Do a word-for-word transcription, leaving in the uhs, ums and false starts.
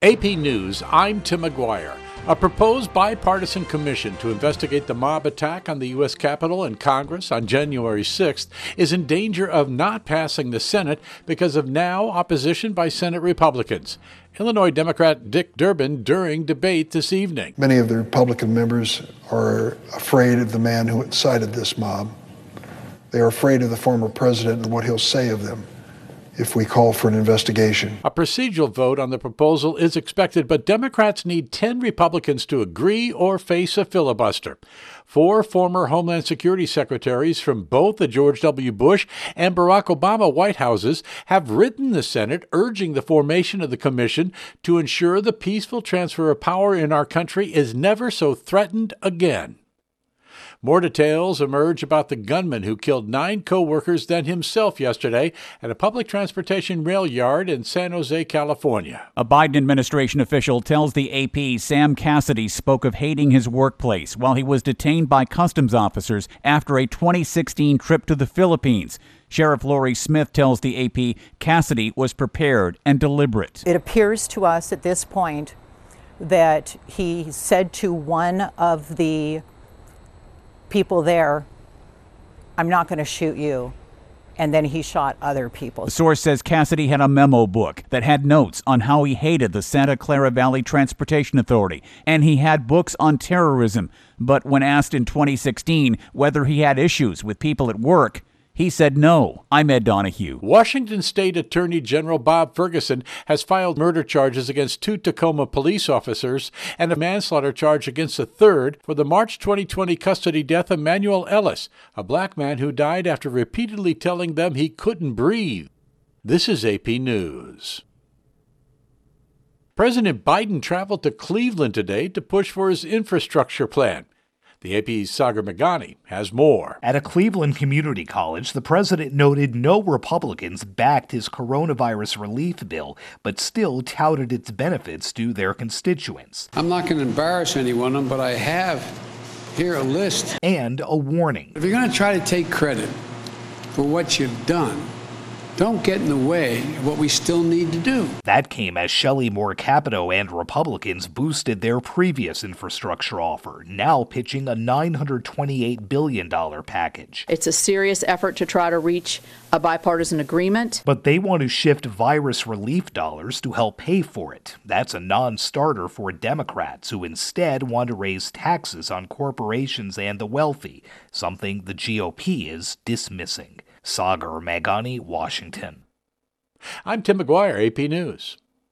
A P News, I'm Tim McGuire. A proposed bipartisan commission to investigate the mob attack on the U S Capitol and Congress on January sixth is in danger of not passing the Senate because of now opposition by Senate Republicans. Illinois Democrat Dick Durbin during debate this evening. Many of the Republican members are afraid of the man who incited this mob. They are afraid of the former president and what he'll say of them if we call for an investigation. A procedural vote on the proposal is expected, but Democrats need ten Republicans to agree or face a filibuster. Four former Homeland Security secretaries from both the George W. Bush and Barack Obama White Houses have written the Senate urging the formation of the commission to ensure the peaceful transfer of power in our country is never so threatened again. More details emerge about the gunman who killed nine co-workers, then himself yesterday at a public transportation rail yard in San Jose, California. A Biden administration official tells the A P Sam Cassidy spoke of hating his workplace while he was detained by customs officers after a twenty sixteen trip to the Philippines. Sheriff Lori Smith tells the A P Cassidy was prepared and deliberate. It appears to us at this point that he said to one of the people there, I'm not going to shoot you. And then he shot other people. The source says Cassidy had a memo book that had notes on how he hated the Santa Clara Valley Transportation Authority, and he had books on terrorism. But when asked in twenty sixteen whether he had issues with people at work, he said no. I'm Ed Donahue. Washington State Attorney General Bob Ferguson has filed murder charges against two Tacoma police officers and a manslaughter charge against a third for the March twenty twenty custody death of Manuel Ellis, a black man who died after repeatedly telling them he couldn't breathe. This is A P News. President Biden traveled to Cleveland today to push for his infrastructure plan. The A P's Sagar Meghani has more. At a Cleveland community college, the president noted no Republicans backed his coronavirus relief bill, but still touted its benefits to their constituents. I'm not going to embarrass anyone, but I have here a list. And a warning. If you're going to try to take credit for what you've done, don't get in the way of what we still need to do. That came as Shelley Moore Capito and Republicans boosted their previous infrastructure offer, now pitching a nine hundred twenty-eight billion dollars package. It's a serious effort to try to reach a bipartisan agreement. But they want to shift virus relief dollars to help pay for it. That's a non-starter for Democrats, who instead want to raise taxes on corporations and the wealthy, something the G O P is dismissing. Sagar Meghani, Washington. I'm Tim McGuire, A P News.